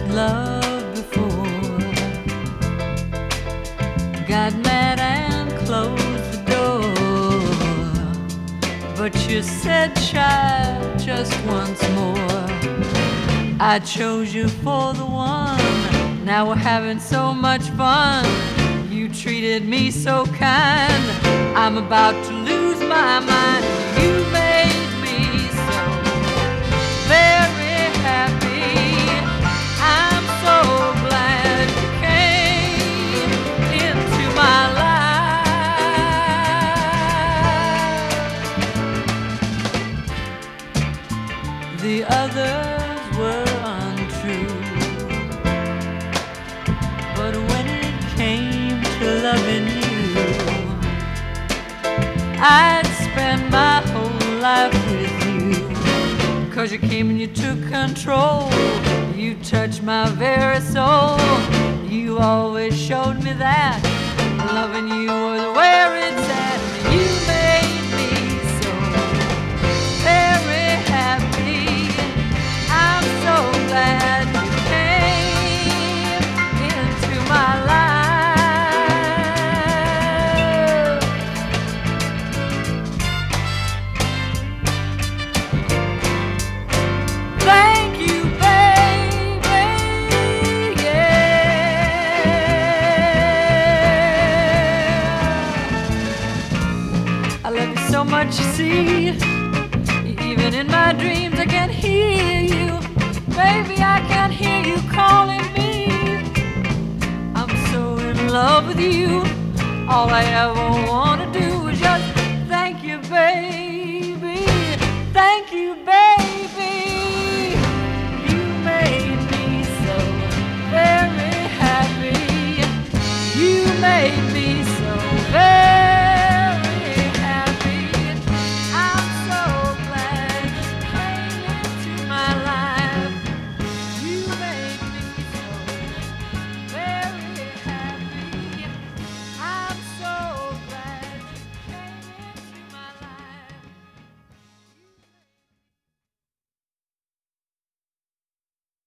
love before. Got mad and closed the door, but you said, child, just once more. I chose you for the one. Now we're having so much fun. You treated me so kind. I'm about to lose my mind. You made me so very happy. I'm so glad you came into my life. The others were untrue, but when it came to loving you, I'd spend my whole life with you. 'Cause you came and you took control. You touched my very soul. You always showed me that loving you was where it's at. You made me so very happy. I'm so glad you came into my life. Thank you, baby, yeah. I love you so much, you see. Even in my dreams I can't hear you. Baby, I can't hear you calling me. I'm so in love with you. All I ever want to do is just thank you, baby. Thank you, baby.